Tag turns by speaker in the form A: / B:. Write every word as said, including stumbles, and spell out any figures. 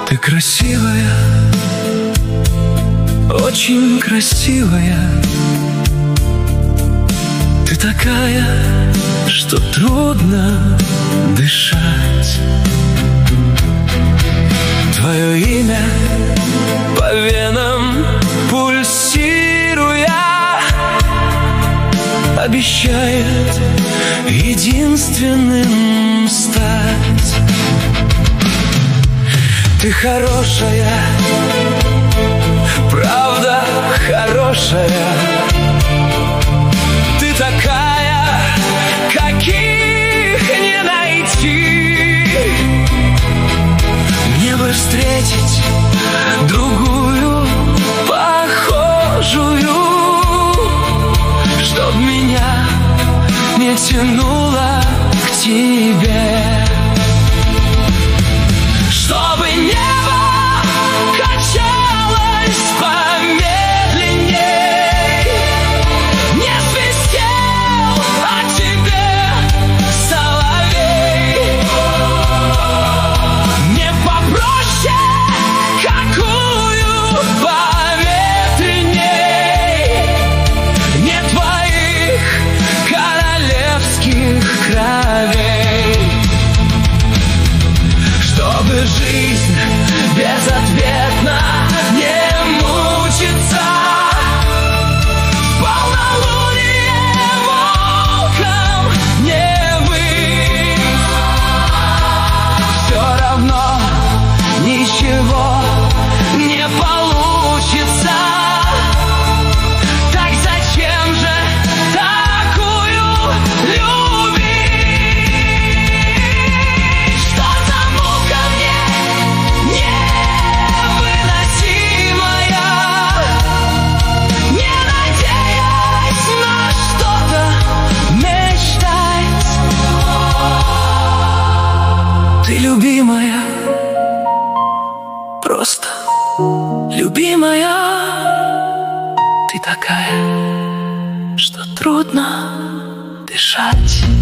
A: Ты красивая, очень красивая. Ты такая, что трудно дышать. Твое имя по венам пульсируя обещает единственным стать. Ты хорошая, правда хорошая. Ты такая, каких не найти. Мне бы встретить другую похожую, чтоб меня не тянуло к тебе. Чтобы небо качалось помедленней, не свистел о тебе соловей. Не попроще, какую поветренней, не твоих королевских кровей. Чтобы жизнь безответно не мучиться, в полнолуние волком не быть. Все равно ничего не получится. Так зачем же такую любить? Ты любимая, просто любимая. Ты такая, что трудно дышать.